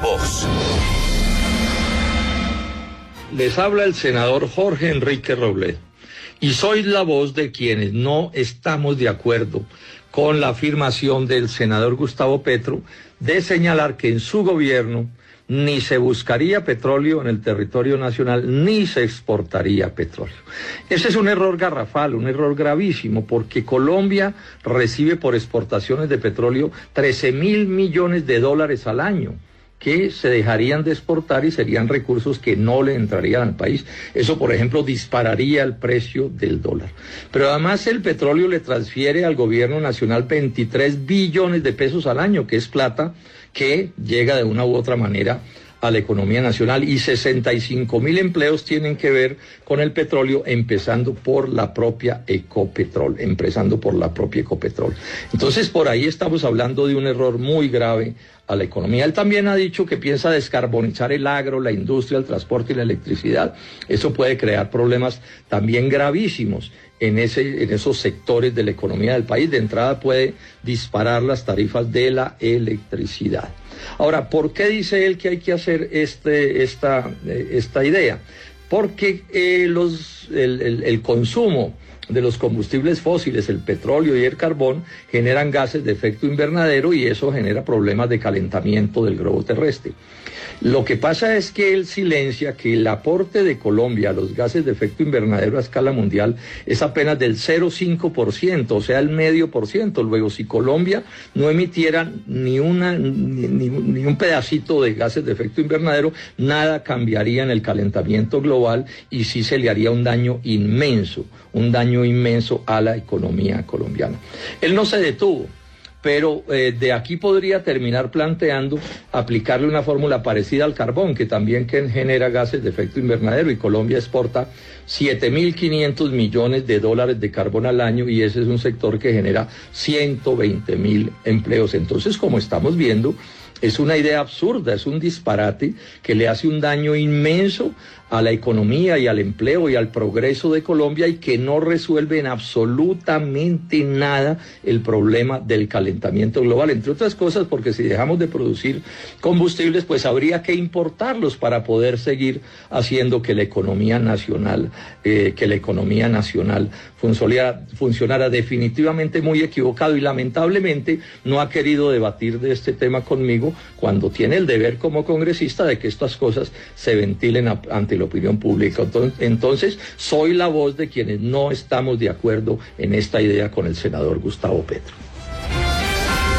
voz. Les habla el senador Jorge Enrique Robledo y soy la voz de quienes no estamos de acuerdo con la afirmación del senador Gustavo Petro de señalar que en su gobierno ni se buscaría petróleo en el territorio nacional, ni se exportaría petróleo. Ese es un error garrafal, un error gravísimo, porque Colombia recibe por exportaciones de petróleo 13.000 millones de dólares al año, que se dejarían de exportar y serían recursos que no le entrarían al país. Eso, por ejemplo, dispararía el precio del dólar. Pero además el petróleo le transfiere al gobierno nacional 23 billones de pesos al año, que es plata que llega de una u otra manera a la economía nacional, y 65.000 empleos tienen que ver con el petróleo, empezando por la propia Ecopetrol. Entonces, por ahí estamos hablando de un error muy grave a la economía. Él también ha dicho que piensa descarbonizar el agro, la industria, el transporte y la electricidad. Eso puede crear problemas también gravísimos en esos sectores de la economía del país. De entrada puede disparar las tarifas de la electricidad. Ahora, ¿por qué dice él que hay que hacer esta idea? Porque el consumo de los combustibles fósiles, el petróleo y el carbón, generan gases de efecto invernadero y eso genera problemas de calentamiento del globo terrestre. Lo que pasa es que él silencia que el aporte de Colombia a los gases de efecto invernadero a escala mundial es apenas del 0,5%, o sea, el 0,5%. Luego, si Colombia no emitiera ni un pedacito de gases de efecto invernadero, nada cambiaría en el calentamiento global y sí se le haría un daño inmenso a la economía colombiana. Él no se detuvo, pero de aquí podría terminar planteando aplicarle una fórmula parecida al carbón, que también genera gases de efecto invernadero, y Colombia exporta 7.500 millones de dólares de carbón al año, y ese es un sector que genera 120.000 empleos. Entonces, como estamos viendo, es una idea absurda, es un disparate que le hace un daño inmenso a la economía y al empleo y al progreso de Colombia, y que no resuelve en absolutamente nada el problema del calentamiento global, entre otras cosas porque si dejamos de producir combustibles, pues habría que importarlos para poder seguir haciendo que la economía nacional funcionara definitivamente muy equivocado, y lamentablemente no ha querido debatir de este tema conmigo, cuando tiene el deber como congresista de que estas cosas se ventilen ante la opinión pública. Entonces, soy la voz de quienes no estamos de acuerdo en esta idea con el senador Gustavo Petro.